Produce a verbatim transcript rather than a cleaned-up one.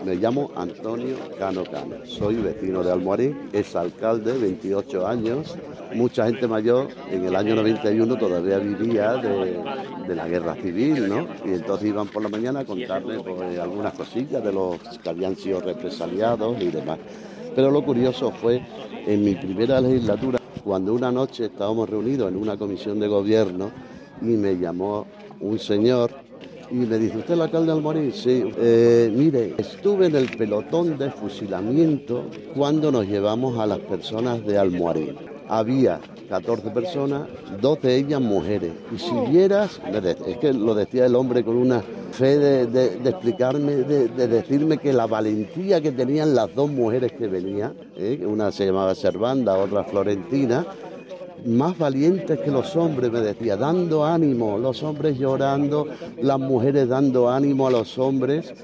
Me llamo Antonio Cano Cano, soy vecino de Almorín, exalcalde, veintiocho años. Mucha gente mayor en el año noventa y uno todavía vivía de, de la guerra civil, ¿no? Y entonces iban por la mañana a contarle pues, algunas cosillas de los que habían sido represaliados y demás. Pero lo curioso fue en mi primera legislatura, cuando una noche estábamos reunidos en una comisión de gobierno y me llamó un señor y me dice, ¿usted es el alcalde de Almorín? Sí. Eh, mire, estuve en el pelotón de fusilamiento cuando nos llevamos a las personas de Almorín. Había catorce personas, dos de ellas mujeres. Y si vieras, es que lo decía el hombre con una fe de, de, de explicarme, de, de decirme que la valentía que tenían las dos mujeres que venían, ¿eh? Una se llamaba Servanda, otra Florentina, más valientes que los hombres, me decía, dando ánimo, los hombres llorando, las mujeres dando ánimo a los hombres.